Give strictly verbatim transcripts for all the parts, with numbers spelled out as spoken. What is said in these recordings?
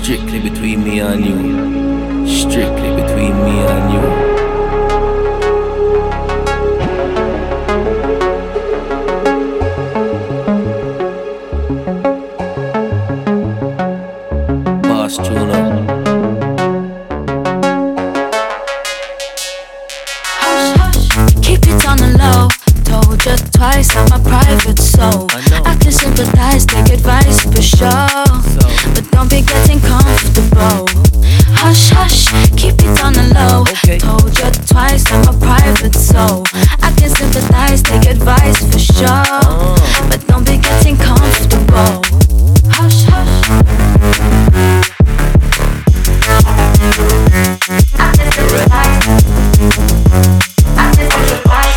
Strictly between me and you. Strictly between me and you. Boss Tuna. Hush, hush, keep it on the low. Told you twice, I'm a private soul. I, I can sympathize, take advice for sure, so. But don't be getting comfortable. Hush, hush, keep it on the low. Okay. Told you twice, I'm a private soul. I can sympathize, take advice for sure, uh. But don't be getting comfortable. Hush, hush. I can sympathize. I can sympathize.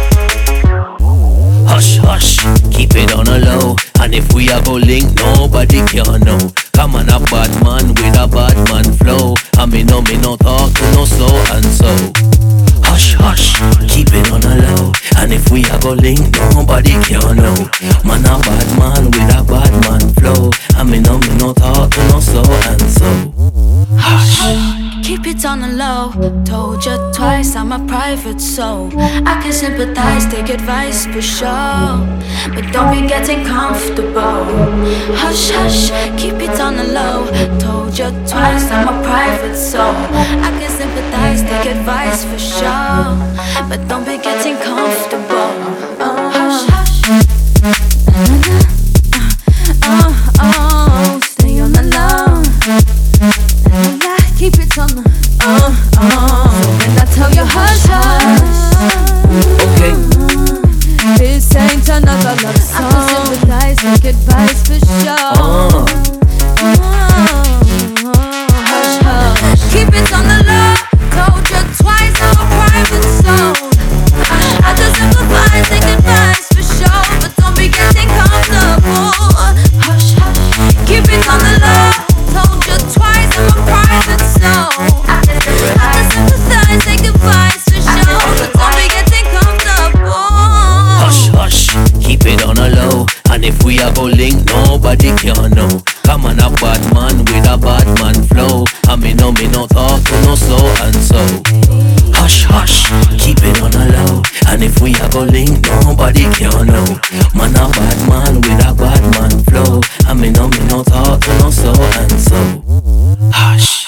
Hush, hush, keep it on a low. And if we are go link, nobody can know. Come on, a bad man with a bad man flow. I me no, me no talk to no so and so. Hush, hush, keep it on a low. And if we are go link, nobody can know. Man a bad man with a bad man flow. I me no, me no talk to no so and so. Hush, keep it on the low. Told you twice, I'm a private soul. I can sympathize, take advice for sure, but don't be getting comfortable. Hush, hush, keep it on the low. Told you twice, I'm a private soul. I can sympathize, take advice for sure, but don't be getting comfortable. Oh, hush, hush. Oh, oh, stay on the low. Keep it on the uh, uh. And I tell you hush, hush. Okay. This ain't another love song. I can sympathize, take advice for sure. uh. Uh, hush, hush. Keep it on the low. Told you twice, I'm a private soul. I can sympathize, take advice for sure, but don't be getting comfortable. Hush, hush. Keep it on the low. Told you twice, I'm a private soul. I can sympathize, take advice for sure, but don't be getting comfortable. Hush, hush, keep it on a low. And if we are go link, nobody can know. Come on, a bad man with a bad man flow. I me no, me no talk to no so and so. Hush, hush, keep it on a low. And if we are go link, nobody can know. Man a bad man with a bad man flow. I me no, me no talk to no so and so. Hush.